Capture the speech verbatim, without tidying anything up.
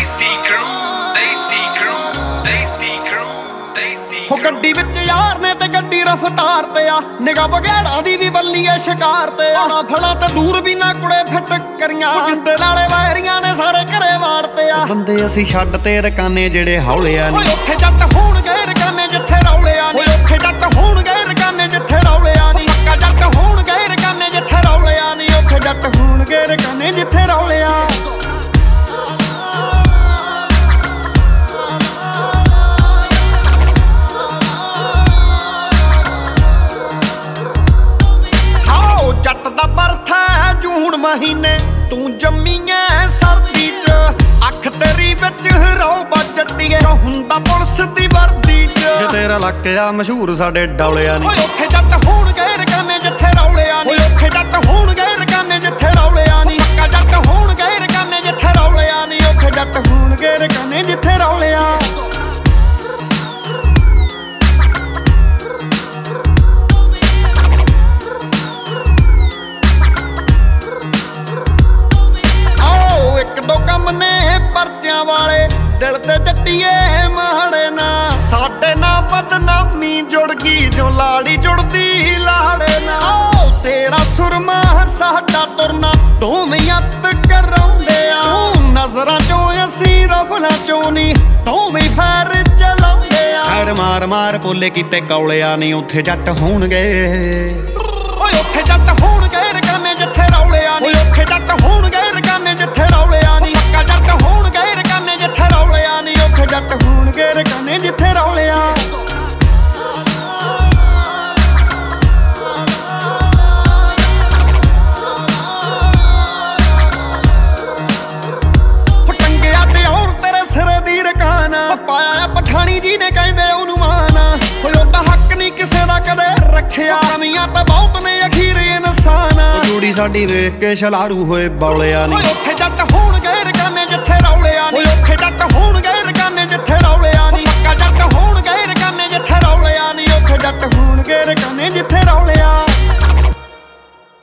ਦੇਸੀ crew, ਦੇਸੀ crew, ਦੇਸੀ crew, ਦੇਸੀ ਹੋ ਗੱਡੀ ਵਿੱਚ ਯਾਰ ਨੇ ਤੇ ਗੱਡੀ ਰਫਤਾਰ ਤੇ ਆ ਨਿਗਾਹ ਬਗੈੜਾਂ ਦੀ ਵੀ ਬੱਲੀ ਐ ਸ਼ਿਕਾਰ ਤੇ ਆ ਫਲਾਂ ਤੇ ਦੂਰ ਵੀ ਨਾ ਕੁੜੇ ਫਿੱਟ ਕਰੀਆਂ ਜਿੰਦੇ ਨਾਲੇ ਵਾਇਰੀਆਂ ਨੇ ਸਾਰੇ ਘਰੇ ਵਾੜਤੇ ਆ ਬੰਦੇ ਅਸੀਂ ਛੱਡ ਤੇ ਰਕਾਨੇ ਜਿਹੜੇ ਹੌਲਿਆ ਨੀ ਉੱਥੇ ਜੱਟ ਹੋਣਗੇ ਰਕਾਨੇ ਜਿੱਥੇ ਰੌਲਿਆ ਨੀ ਉੱਥੇ ਜੱਟ ਹੋਣਗੇ ਰਕਾਨੇ ਜਿੱਥੇ ਰੌਲਿਆ ਨੀ ਪੱਕਾ ਜੱਟ ਹੋਣਗੇ ਰਕਾਨੇ ਜਿੱਥੇ ਰੌਲਿਆ ਨੀ ਉੱਥੇ ਜੱਟ ਹੋਣਗੇ ਰਕਾਨੇ ਜਿੱਥੇ ਰੌਲਿਆ ਜੱਟ ਦਾ ਬਰਥ ਹੈ ਜੂਨ ਮਹੀਨੇ ਤੂੰ ਜੰਮੀ ਐ ਸਰਦੀ ਚ ਅੱਖ ਤੇਰੀ ਵਿੱਚ ਰੌਬਾ ਜੱਟੀਏ ਹੁੰਦਾ ਪੁਲਿਸ ਦੀ ਵਰਦੀ ਚ ਜੇ ਤੇਰਾ ਲੱਕ ਆ ਮਸ਼ਹੂਰ ਸਾਡੇ ਡੌਲਿਆ ਨੀ ਓਏ ਉੱਥੇ ਜੱਟ ਹੋਣਗੇ ਰਕਾਨੇ ਜਿੱਥੇ ਰੌਲਿਆ ਨੀ ਓਏ ਉੱਥੇ ਜੱਟ ਹੋਣਗੇ ਰਕਾਨੇ ਜਿੱਥੇ ਰੌਲਿਆ ਨੀ ਪੱਕਾ ਜੱਟ ਹੋਣਗੇ ਰਕਾਨੇ ਜਿੱਥੇ ਰੌਲਿਆ ਨੀ ਉੱਥੇ ਜੱਟ ਹੋਣਗੇ ਰਕਾਨੇ ਜਿੱਥੇ ਰੌਲਿਆ ਦੋ ਕੰਮ ਨੇ ਪਰਚਿਆਂ ਵਾਲੇ ਦਿਲ ਤੇ ਜੱਟੀਏ ਮਾੜੇ ਨਾ ਸਾਡੇ ਨਾਲ ਬਦਨਾਮੀ ਜੁੜ ਗਈ ਜੋ ਲਾੜੀ ਜੁੜਦੀ ਲਾੜੇ ਨਾ ਤੇਰਾ ਸੁਰਮਾ ਸਾਡਾ ਤੁਰਨਾ ਦੋਵੇਂ ਅੱਤ ਕਰਾਉਂਦੇ ਆ ਨਜ਼ਰਾਂ ਚੋਂ ਅਸੀਂ ਰਫਲਾਂ ਚੋਂ ਨੀ ਦੋਵੇਂ ਫੈਰ ਚਲਾਉਂਦੇ ਆ ਫੈਰ ਮਾਰ ਮਾਰ ਬੋਲੇ ਕੀਤੇ ਕੌਲਿਆ ਨੀ ਉੱਥੇ ਜੱਟ ਹੋਣਗੇ ਓਏ ਉੱਥੇ ਜੱਟ ਹੋਣਗੇ ਰਕਾਨੇ ਜਿੱਥੇ ਰੌਲਿਆ ਨੀ ਉੱਥੇ ਜੱਟ ਹੋਣਗੇ ਰਕਾਨੇ ਜਿੱਥੇ ਰੌਲਿਆ ਨੀ ਪੱਕਾ ਜੱਟ ਹੋਣਗੇ ਰਕਾਨੇ ਜਿੱਥੇ ਰੌਲਿਆ ਨੀ ਉੱਥੇ ਜੱਟ ਹੋਣਗੇ ਰਕਾਨੇ ਜਿੱਥੇ ਰੌਲਿਆ ਟੰਗਿਆ ਤੇ ਹੋਰ ਤੇਰੇ ਸਿਰੇ ਦੀ ਰਕਾਨਾ ਪਾਇਆ ਪਠਾਣੀ ਜੀ ਨੇ ਕਹਿੰਦੇ ਉਹਨੂੰ ਮਾਨਾ ਕੋਈ ਉਹਦਾ ਹੱਕ ਨਹੀਂ ਕਿਸੇ ਦਾ ਕਦੇ ਰੱਖਿਆ ਕਮੀਆਂ ਤਾਂ ਬਹੁਤ ਨੇ ਅਖੀਰ ਇਨਸਾਨ ਜੋੜੀ ਸਾਡੀ ਵੇਖ ਕੇ ਛਲਾਰੂ ਹੋਏ ਬੌਲਿਆ ਨੀ ਉੱਥੇ ਜੱਟ